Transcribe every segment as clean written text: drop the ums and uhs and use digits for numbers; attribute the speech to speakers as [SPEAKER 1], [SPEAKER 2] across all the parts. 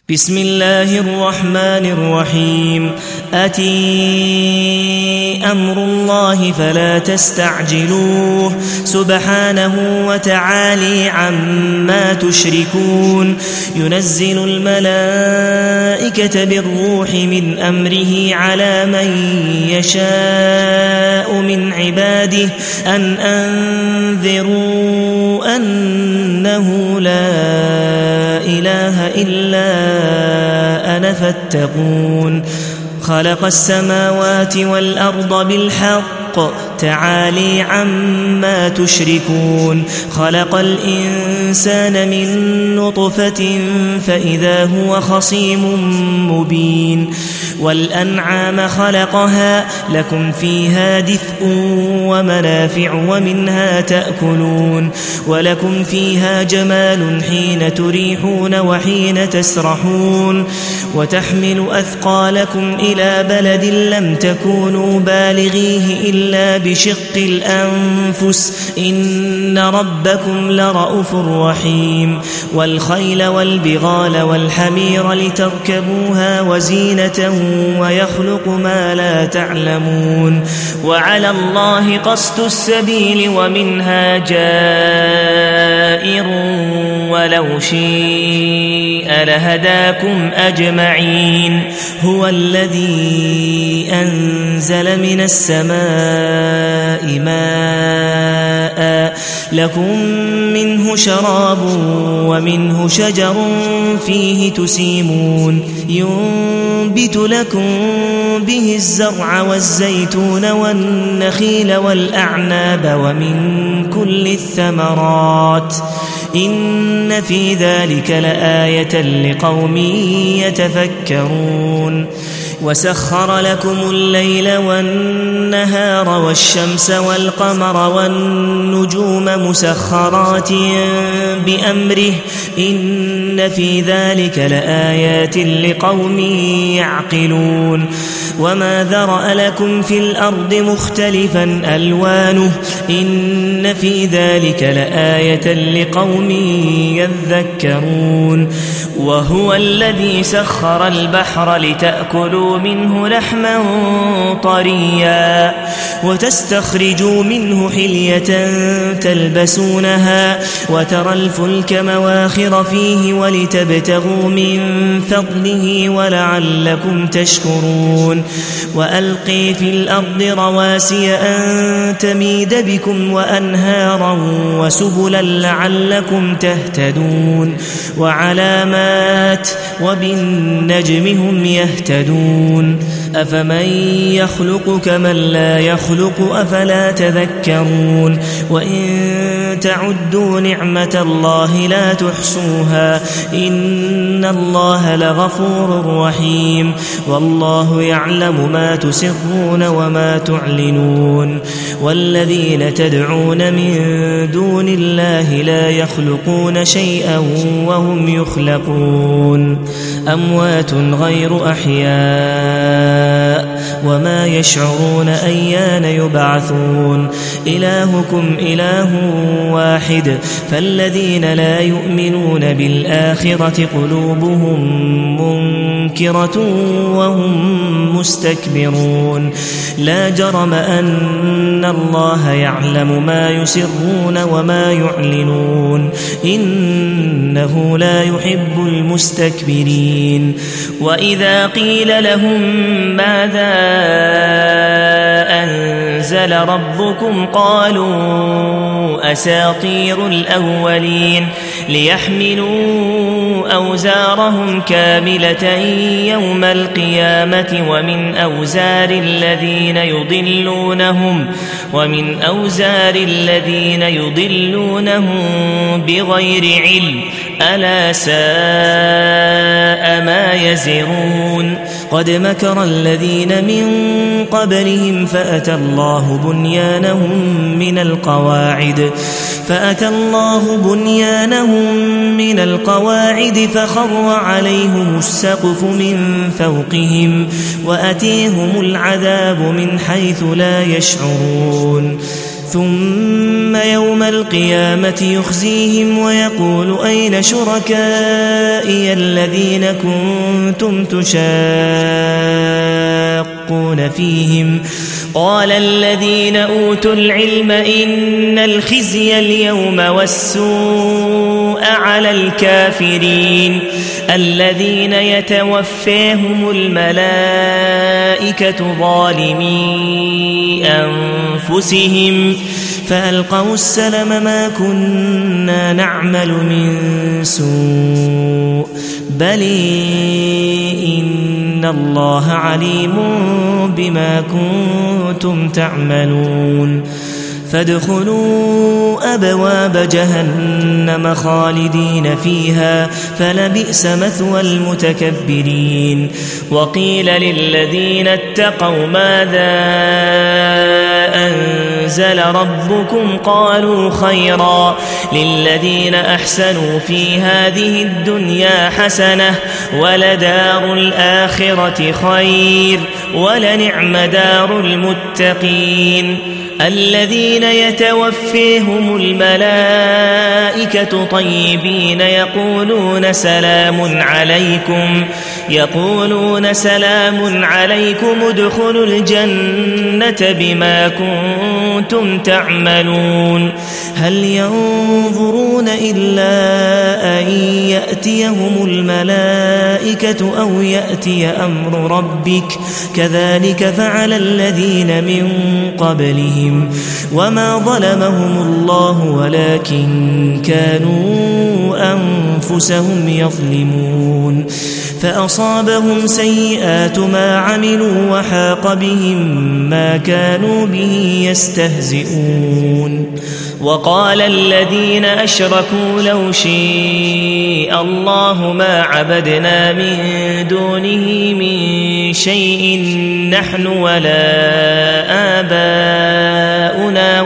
[SPEAKER 1] بسم الله الرحمن الرحيم أتي أمر الله فلا تستعجلوه سبحانه وتعالى عما تشركون ينزل الملائكة بالروح من أمره على من يشاء من عباده أن أنذروا أنه لا إله إلا أنا فاتقون خلق السماوات والأرض بالحق تعالي عما تشركون خلق الإنسان من نطفة فإذا هو خصيم مبين والأنعام خلقها لكم فيها دفء ومنافع ومنها تأكلون ولكم فيها جمال حين تريحون وحين تسرحون وتحمل أثقالكم إلى بلد لم تكونوا بالغيه إلا بشق الأنفس إن ربكم لرؤوف رحيم والخيل والبغال والحمير لتركبوها وزينة ويخلق ما لا تعلمون وعلى الله قصد السبيل ومنها جائر ولو شيء لهداكم أجمعين هو الذي أنزل من السماء ماء لكم منه شراب ومنه شجر فيه تسيمون ينبت لكم به الزرع والزيتون والنخيل والأعناب ومن كل الثمرات إن في ذلك لآية لقوم يتفكرون وسخر لكم الليل والنهار والشمس والقمر والنجوم مسخرات بأمره إن في ذلك لآيات لقوم يعقلون وما ذرأ لكم في الأرض مختلفا ألوانه إن في ذلك لآية لقوم يذكرون وهو الذي سخر البحر لتأكلوا منه لحما طريا وتستخرجوا منه حلية تلبسونها وترى الفلك مواخر فيه ولتبتغوا من فضله ولعلكم تشكرون وألقي في الأرض رواسي أن تميد بكم وأنهارا وسبلا لعلكم تهتدون وعلامات وبالنجم هم يهتدون أفمن يخلق كمن لا يخلق أفلا تذكرون وإن تعدوا نعمة الله لا تحصوها إن الله لغفور رحيم والله يعلم ما تسرون وما تعلنون والذين تدعون من دون الله لا يخلقون شيئا وهم يخلقون أموات غير أحياء وما يشعرون أيان يبعثون إلهكم إله واحد فالذين لا يؤمنون بالآخرة قلوبهم منكرة وهم مستكبرون لا جرم أن الله يعلم ما يسرون وما يعلنون إنه لا يحب المستكبرين وإذا قيل لهم ماذا أنزل ربكم قالوا أساطير الأولين ليحملوا أوزارهم كاملة يوم القيامة ومن أوزار الذين يضلونهم بغير علم ألا ساء ما يزرون قد مكر الذين من قبلهم فأتى الله بنيانهم من القواعد فخر عليهم السقف من فوقهم وأتيهم العذاب من حيث لا يشعرون ثم يوم القيامة يخزيهم ويقول أين شركائي الذين كنتم تشاقون فيهم قال الذين أوتوا العلم إن الخزي اليوم والسوء على الكافرين الذين يتوفاهم الملائكة ظالمي أنفسهم فألقوا السلم ما كنا نعمل من سوء بل إن الله عليم بما كنتم تعملون فادخلوا أبواب جهنم خالدين فيها فلبئس مثوى المتكبرين وقيل للذين اتقوا ماذا أنزل ربكم قالوا خيرا للذين أحسنوا في هذه الدنيا حسنة ولدار الآخرة خير ولنعم دار المتقين الذين يتوفيهم الملائكة طيبين يقولون سلام عليكم ادخلوا الجنة بما كنتم تعملون هل ينظرون إلا أن يأتيهم الملائكة أو يأتي أمر ربك كذلك فعل الذين من قبلهم وما ظلمهم الله ولكن كانوا أنفسهم يظلمون فأصابهم سيئات ما عملوا وحاق بهم ما كانوا به يستهزئون وقال الذين أشركوا لو شاء الله ما عبدنا من دونه من شيء نحن ولا آباؤنا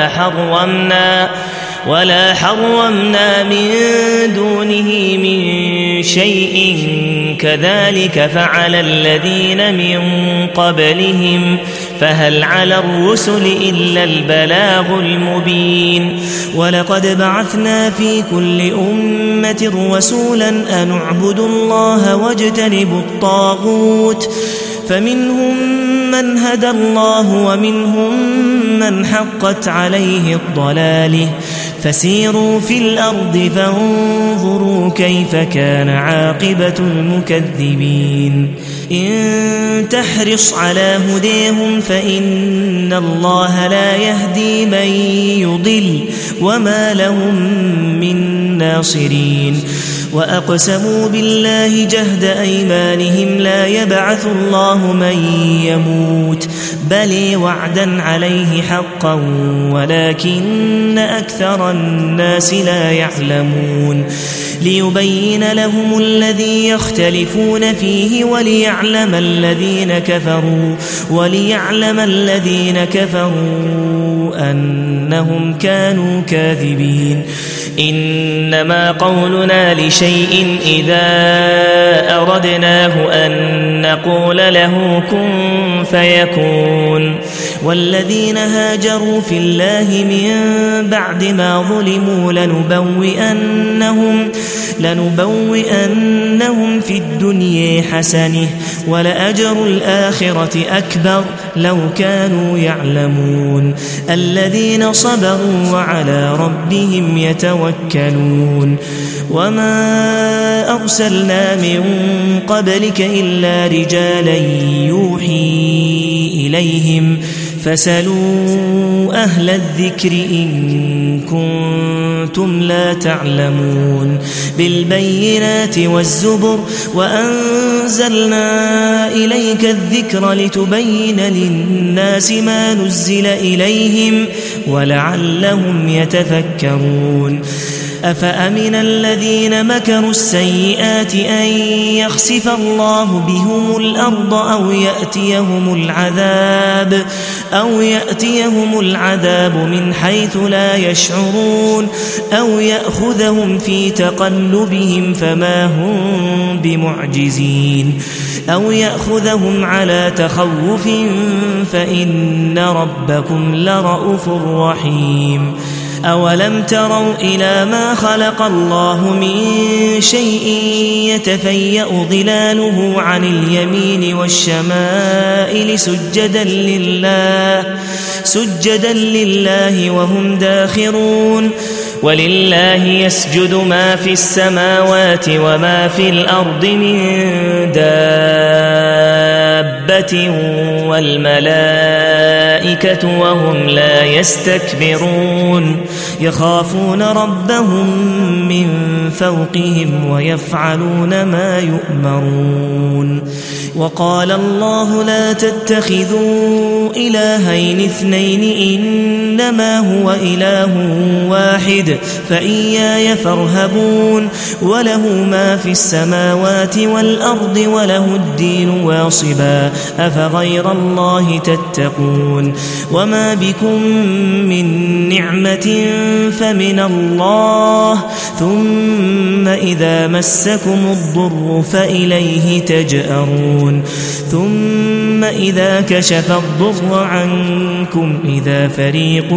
[SPEAKER 1] ولا حرمنا من دونه من شيء كذلك فعل الذين من قبلهم فهل على الرسل إلا البلاغ المبين ولقد بعثنا في كل أمة رسولا أن اعبدوا الله واجتنبوا الطاغوت فمنهم من هدى الله ومنهم من حقت عليه الضلاله فسيروا في الأرض فانظروا كيف كان عاقبة المكذبين إن تحرص على هديهم فإن الله لا يهدي من يضل وما لهم من ناصرين وأقسموا بالله جهد أيمانهم لا يبعث الله من يموت بل وعدا عليه حقا ولكن أكثر الناس لا يعلمون ليبين لهم الذي يختلفون فيه وليعلم الذين كفروا أنهم كانوا كاذبين إنما قولنا لشيء إذا أردناه أن نقول له كن فيكون والذين هاجروا في الله من بعد ما ظلموا لنبوئنهم في الدنيا حسنة ولأجر الآخرة أكبر لو كانوا يعلمون الذين صبروا وعلى ربهم يتوكلون وما أرسلنا من قبلك إلا رجالا يوحي إليهم فسلوا أهل الذكر إن كنتم لا تعلمون بالبينات والزبر وأنزلنا إليك الذكر لتبين للناس ما نزل إليهم ولعلهم يتفكرون أفأمن الذين مكروا السيئات أن يخسف الله بهم الأرض أو يأتيهم العذاب من حيث لا يشعرون أو يأخذهم في تقلبهم فما هم بمعجزين أو يأخذهم على تخوف فإن ربكم لرءوف رحيم أولم تروا إلى ما خلق الله من شيء يتفيأ ظلاله عن اليمين والشمائل سجدا لله وهم داخرون ولله يسجد ما في السماوات وما في الأرض من دابة والملائكة وهم لا يستكبرون يخافون ربهم من فوقهم ويفعلون ما يؤمرون وقال الله لا تتخذوا إلهين اثنين إنما هو إله واحد فإياي فارهبون وله ما في السماوات والأرض وله الدين واصبا أفغير الله تتقون وما بكم من نعمة فمن الله ثم إذا مسكم الضر فإليه تجأرون ثم إذا كشف الضر عنكم إذا فريق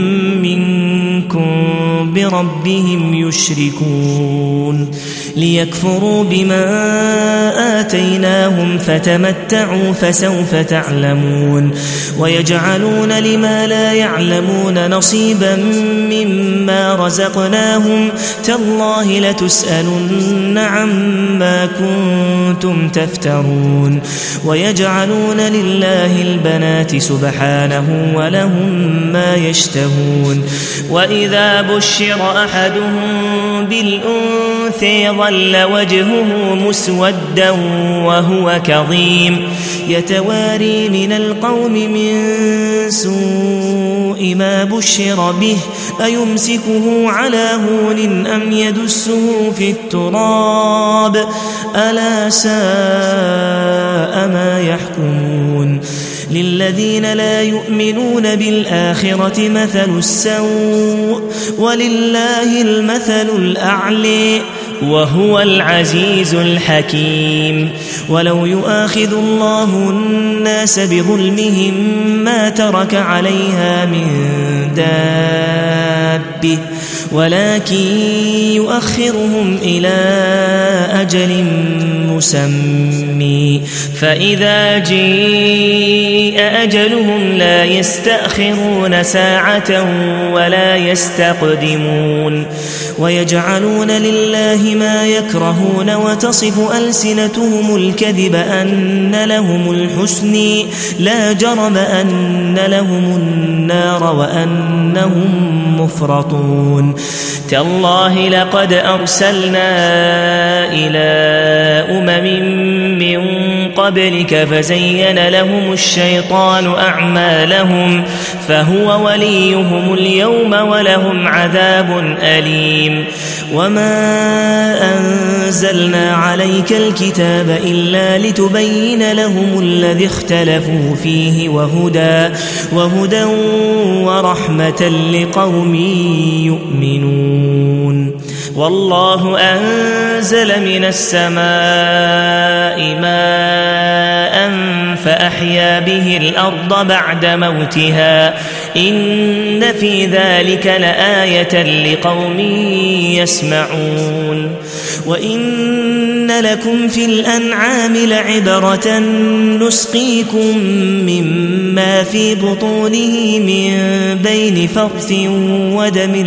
[SPEAKER 1] منكم بربهم يشركون ليكفروا بما آتيناهم فتمتعوا فسوف تعلمون ويجعلون لما لا يعلمون نصيبا مما رزقناهم تالله لتسألن عما كنتم تفترون ويجعلون لله البنات سبحانه ولهم ما يشتهون وإذا بشر أحدهم بالأنثى ظل وجهه مسودا وهو كظيم يتواري من القوم من سوء ما بشر به أيمسكه على هون أم يدسه في التراب ألا ساء ما يحكمون للذين لا يؤمنون بالآخرة مثل السوء ولله المثل الأعلى وهو العزيز الحكيم ولو يؤاخذ الله الناس بظلمهم ما ترك عليها من دابة ولكن يؤخرهم إلى أجل مسمى فإذا جاء أجلهم لا يستأخرون ساعة ولا يستقدمون ويجعلون لله ما يكرهون وتصف ألسنتهم الكذب أن لهم الحسن لا جرم أن لهم النار وأنهم مفرطون تالله لقد أرسلنا إلى من قبلك فزين لهم الشيطان أعمالهم فهو وليهم اليوم ولهم عذاب أليم وما أنزلنا عليك الكتاب إلا لتبين لهم الذي اختلفوا فيه وهدى ورحمة لقوم يؤمنون والله أنزل من السماء ماء فأحيا به الأرض بعد موتها إن في ذلك لآية لقوم يسمعون وإن لكم في الأنعام لعبرة نسقيكم مما في بطونه من بين فرث ودم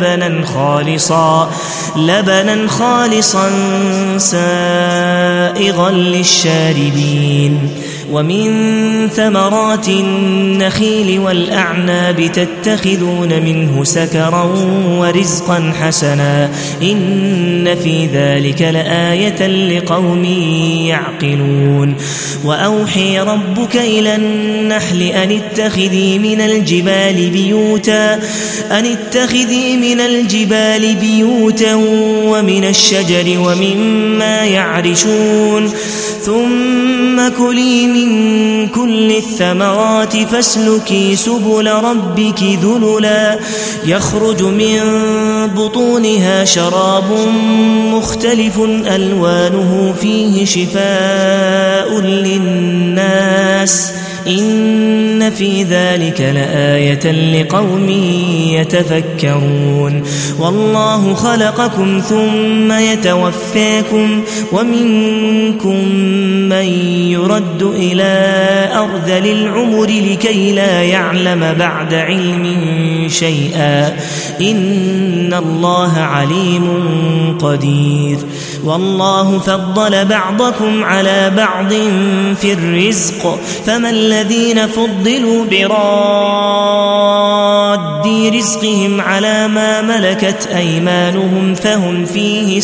[SPEAKER 1] لبنا خالصا سائغا للشاربين ومن ثمرات النخيل والأعناب تتخذون منه سكرا ورزقا حسنا إن في ذلك لآية لقوم يعقلون وأوحي ربك إلى النحل أن اتخذي من الجبال بيوتا ومن الشجر ومما يعرشون ثم كلي من كل الثمرات فاسلكي سبل ربك ذللا يخرج من بطونها شراب مختلف ألوانه فيه شفاء للناس إن في ذلك لآية لقوم يتفكرون والله خلقكم ثم يتوفاكم ومنكم من يرد إلى أرذل العمر لكي لا يعلم بعد علم شيئا إن الله عليم قدير والله فضل بعضكم على بعض في الرزق فما الذين فضلوا براد رزقهم على ما ملكت أيمانهم فهم فيه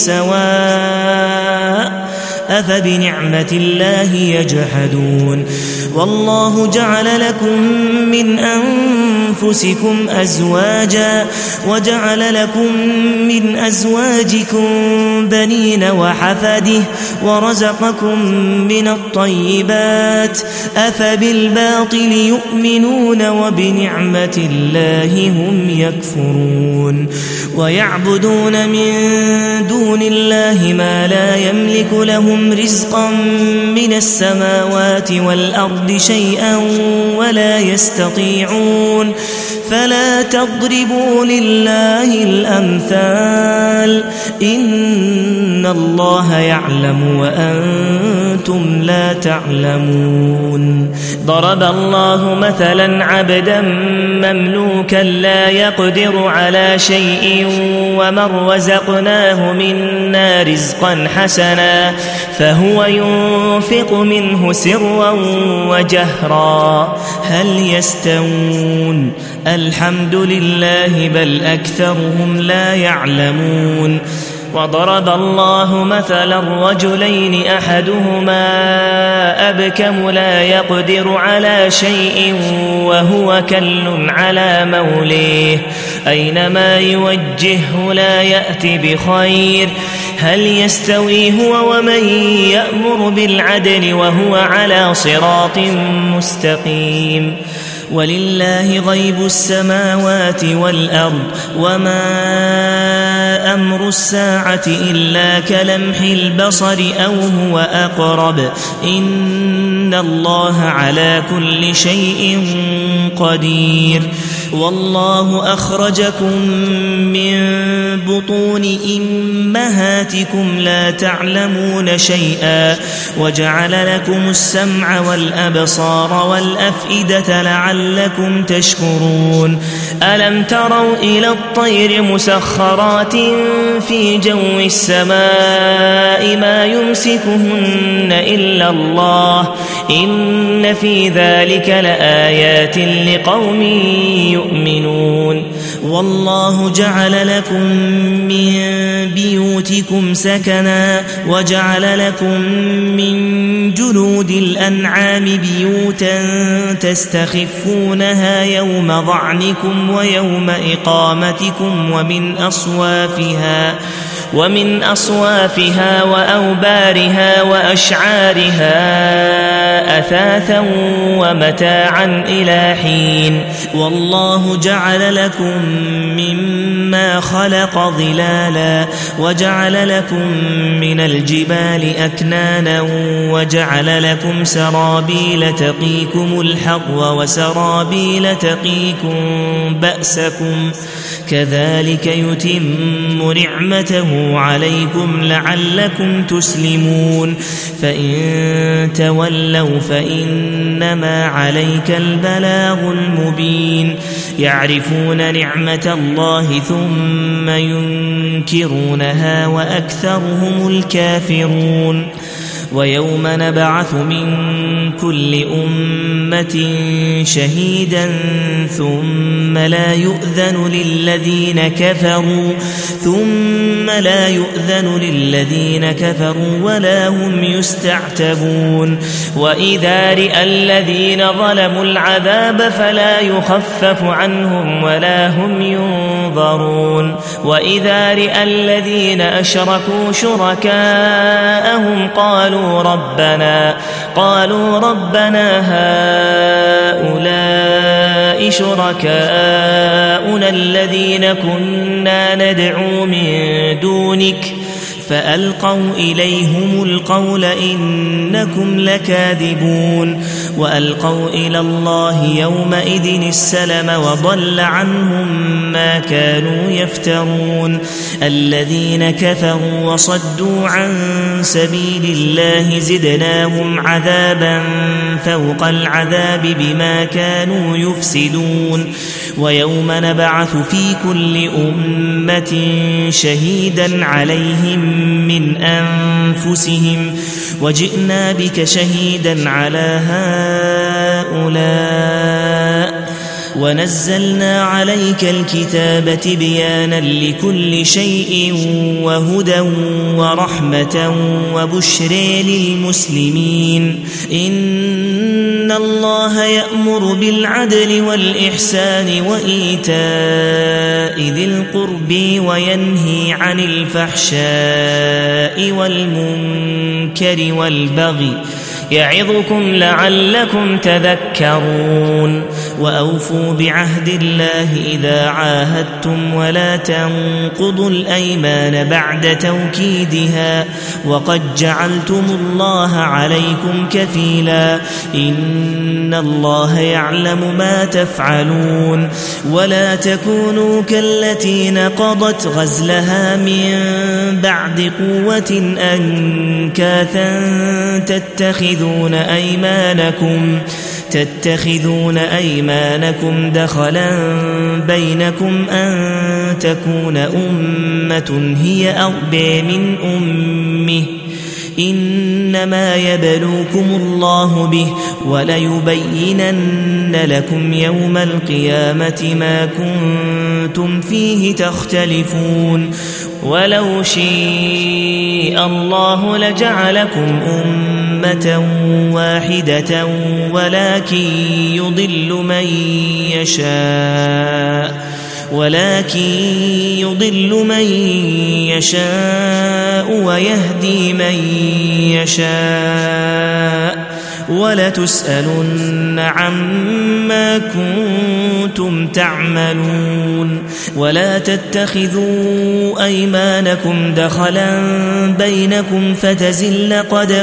[SPEAKER 1] سواء أفبنعمة الله يجحدون والله جعل لكم من أنفسكم أزواجا وجعل لكم من أزواجكم بنين وحفده ورزقكم من الطيبات أفبالباطل يؤمنون وبنعمة الله هم يكفرون ويعبدون من دون الله ما لا يملك لهم رزقا من السماوات والأرض شيئا ولا يستطيعون فلا تضربوا لله الأمثال إن الله يعلم وأنتم لا تعلمون ضرب الله مثلا عبدا مملوكا لا يقدر على شيء ومن رزقناه منا رزقا حسنا فهو ينفق منه سرا وجهرا هل يستوون الحمد لله بل أكثرهم لا يعلمون وضرب الله مثلا رجلين أحدهما أبكم لا يقدر على شيء وهو كل على موليه أينما يوجهه لا يأتي بخير هل يستوي هو ومن يأمر بالعدل وهو على صراط مستقيم ولله غيب السماوات والأرض وما أمر الساعة إلا كلمح البصر أو هو أقرب إن الله على كل شيء قدير والله أخرجكم من بطون أمهاتكم لا تعلمون شيئا وجعل لكم السمع والأبصار والأفئدة لعلكم تشكرون ألم تروا إلى الطير مسخرات في جو السماء ما يمسكهن إلا الله إن في ذلك لآيات لقوم يؤمنون والله جعل لكم من بيوتكم سكنا وجعل لكم من جلود الأنعام بيوتا تستخفونها يوم ظعنكم ويوم إقامتكم ومن أصوافها وأوبارها وأشعارها أثاثا ومتاعا إلى حين والله جعل لكم مما خلق ظلالا وجعل لكم من الجبال أكنانا وجعل لكم سرابيل تقيكم الحر وسرابيل تقيكم بأسكم كذلك يتم نعمته عليكم لعلكم تسلمون فإن تولوا فإنما عليك البلاغ المبين يعرفون نعمة الله ثم ينكرونها وأكثرهم الكافرون ويوم نبعث من كل أمة شهيدا ثم لا يؤذن للذين كفروا ولا هم يستعتبون وإذا رأى الذين ظلموا العذاب فلا يخفف عنهم ولا هم ينظرون وإذا رأى الذين أشركوا شركاءهم قالوا ربنا هؤلاء شركاؤنا الذين كنا ندعو من دونك فألقوا إليهم القول إنكم لكاذبون وألقوا إلى الله يومئذ السلم وضل عنهم ما كانوا يفترون الذين كفروا وصدوا عن سبيل الله زدناهم عذابا فوق العذاب بما كانوا يفسدون ويوم نبعث في كل أمة شهيدا عليهم من أنفسهم وجئنا بك شهيدا على هؤلاء ونزلنا عليك الكتاب تبيانا لكل شيء وهدى ورحمة وبشر للمسلمين إن الله يأمر بالعدل والإحسان وإيتاء ذي القرب وينهي عن الفحشاء والمنكر والبغي يعظكم لعلكم تذكرون وأوفوا بعهد الله إذا عاهدتم ولا تنقضوا الأيمان بعد توكيدها وقد جعلتم الله عليكم كفيلا إن الله يعلم ما تفعلون ولا تكونوا كالتي نقضت غزلها من بعد قوة أنكاثا تتخذون أيمانكم دخلا بينكم أن تكون أمة هي أربى من أمه إنما يبلوكم الله به وليبينن لكم يوم القيامة ما كنتم فيه تختلفون ولو شاء الله لجعلكم أمة واحدة ولكن يضل من يشاء ويهدي من يشاء ولتسألن عما كنتم تعملون ولا تتخذوا أيمانكم دخلا بينكم فتزل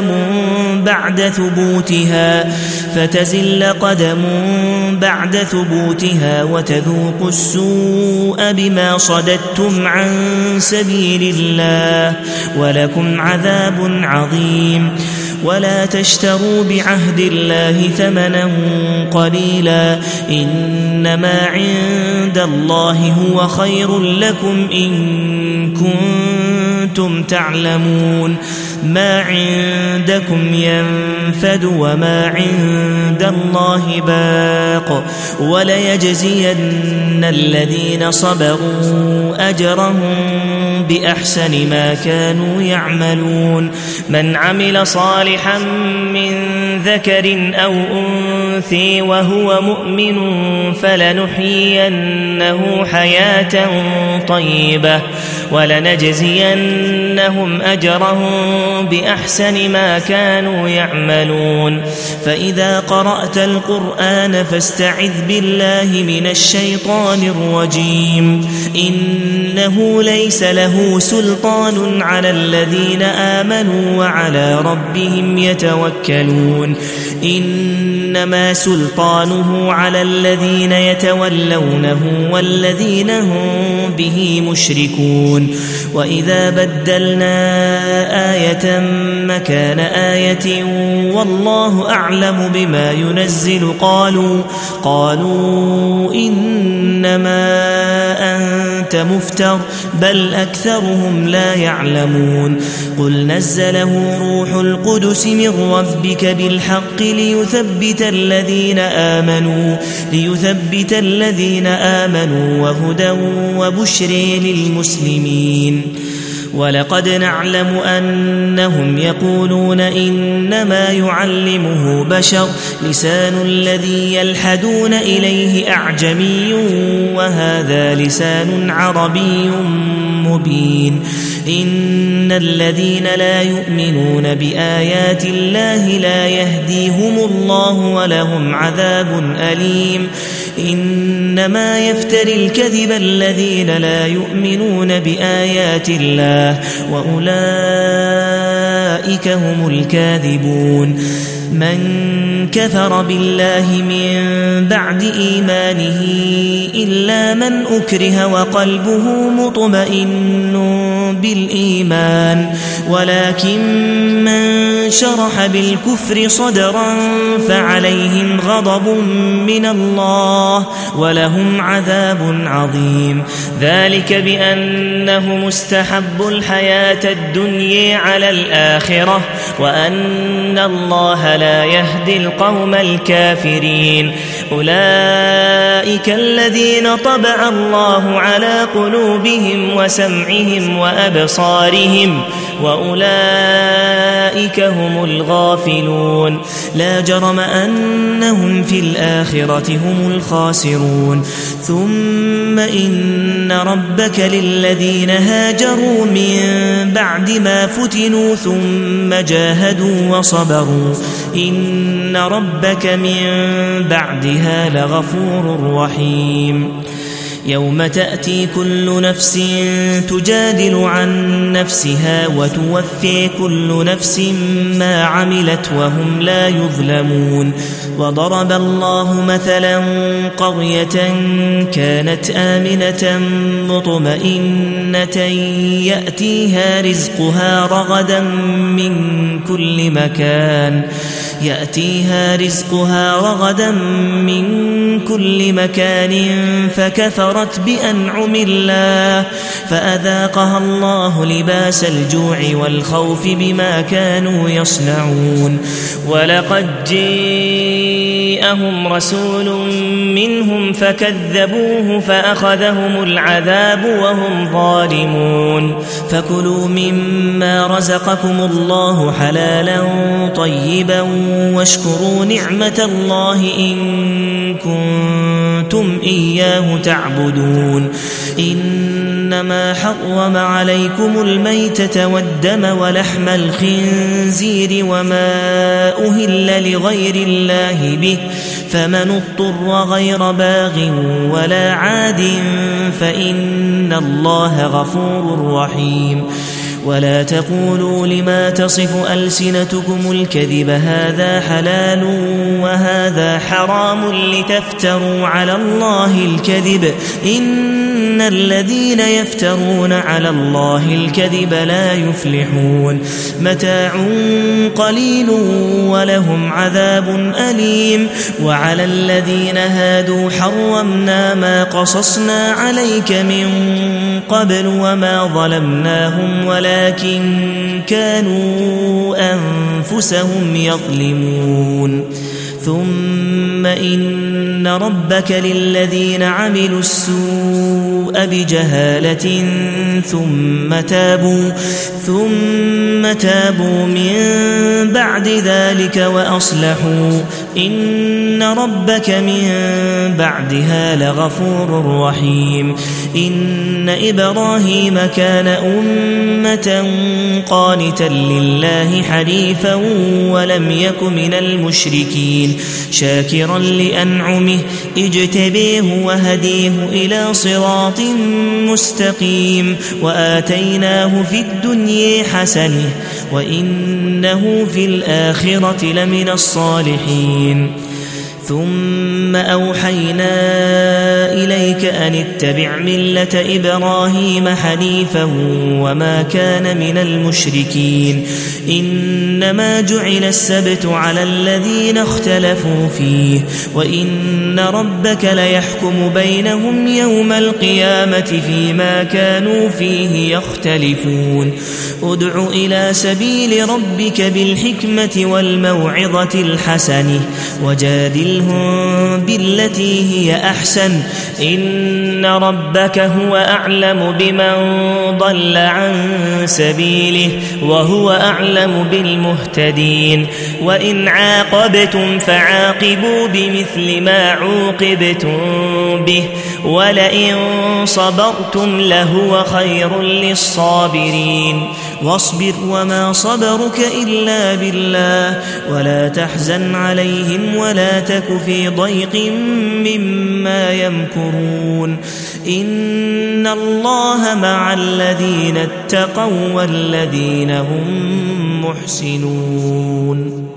[SPEAKER 1] قدم بعد ثبوتها وتذوقوا السوء بما صددتم عن سبيل الله ولكم عذاب عظيم ولا تشتروا بعهد الله ثمنا قليلا إنما عند الله هو خير لكم إن كنتم تعلمون ما عندكم ينفد وما عند الله باق وليجزين الذين صبروا أجرهم بأحسن ما كانوا يعملون من عمل صالحا من ذكر أو أنثى وهو مؤمن فلنحيينه حياة طيبة ولنجزينهم أجرهم بأحسن ما كانوا يعملون فإذا قرأت القرآن فاستعذ بالله من الشيطان الرجيم إنه ليس له سلطان على الذين آمنوا وعلى ربهم يتوكلون إن إنما سلطانه على الذين يتولونه والذين هم به مشركون وإذا بدلنا آية مكان آية والله أعلم بما ينزل قالوا إنما أنت مفتر بل أكثرهم لا يعلمون قل نزله روح القدس من ربك بالحق ليثبت الذين آمنوا وهدى وبشر للمسلمين ولقد نعلم أنهم يقولون إنما يعلمه بشر لسان الذي يلحدون إليه أعجمي وهذا لسان عربي مبين إن الذين لا يؤمنون بآيات الله لا يهديهم الله ولهم عذاب أليم إنما يفتري الكذب الذين لا يؤمنون بآيات الله وأولئك هم الكاذبون من كفر بالله من بعد إيمانه إلا من أكره وقلبه مطمئن بالإيمان ولكن من شرح بالكفر صدرا فعليهم غضب من الله ولهم عذاب عظيم ذلك بأنهم استحبوا الحياة الدنيا على الآخرة وأن الله لا يهدي القوم الكافرين أولئك الذين طبع الله على قلوبهم وسمعهم وأبصارهم وأولئك هم الغافلون لا جرم أنهم في الآخرة هم الخاسرون ثم إن ربك للذين هاجروا من بعد ما فتنوا ثم جاهدوا وصبروا إن ربك من بعدها لغفور رحيم يوم تأتي كل نفس تجادل عن نفسها وتوفي كل نفس ما عملت وهم لا يظلمون وضرب الله مثلا قرية كانت آمنة مطمئنة يأتيها رزقها رغدا من كل مكان فكفرت بأنعم الله فأذاقها الله لباس الجوع والخوف بما كانوا يصنعون ولقد جاءهم رسول منهم فكذبوه فأخذهم العذاب وهم ظالمون فكلوا مما رزقكم الله حلالا طيبا واشكروا نعمة الله إن كنتم إياه تعبدون إنما حرم عليكم الميتة والدم ولحم الخنزير وما أهل لغير الله به فمن اضطر غير باغ ولا عاد فإن الله غفور رحيم ولا تقولوا لما تصف ألسنتكم الكذب هذا حلال وهذا حرام لتفتروا على الله الكذب إن الذين يفترون على الله الكذب لا يفلحون متاع قليل ولهم عذاب أليم وعلى الذين هادوا حرمنا ما قصصنا عليك من قبل وما ظلمناهم ولكن كانوا أنفسهم يظلمون ثم إن ربك للذين عملوا السوء بجهالة ثم تابوا من بعد ذلك وأصلحوا إن ربك من بعدها لغفور رحيم إن إبراهيم كان أمة قانتا لله حنيفا ولم يك من المشركين شاكرا لأنعمه اجتبيه وهديه إلى صراط مستقيم وآتيناه في الدنيا حسنة وإنه في الآخرة لمن الصالحين ثم أوحينا إليك أن اتبع ملة إبراهيم حنيفا وما كان من المشركين إنما جعل السبت على الذين اختلفوا فيه وإن ربك ليحكم بينهم يوم القيامة فيما كانوا فيه يختلفون ادع إلى سبيل ربك بالحكمة والموعظة الحسنة وجادلهم بالتي هي أحسن إن ربك هو أعلم بمن ضل عن سبيله وهو أعلم بالمهتدين وإن عاقبتم فعاقبوا بمثل ما عوقبتم به ولئن صبرتم لهو خير للصابرين واصبر وما صبرك إلا بالله ولا تحزن عليهم ولا تك في ضيق مما يمكرون إن الله مع الذين اتقوا والذين هم محسنون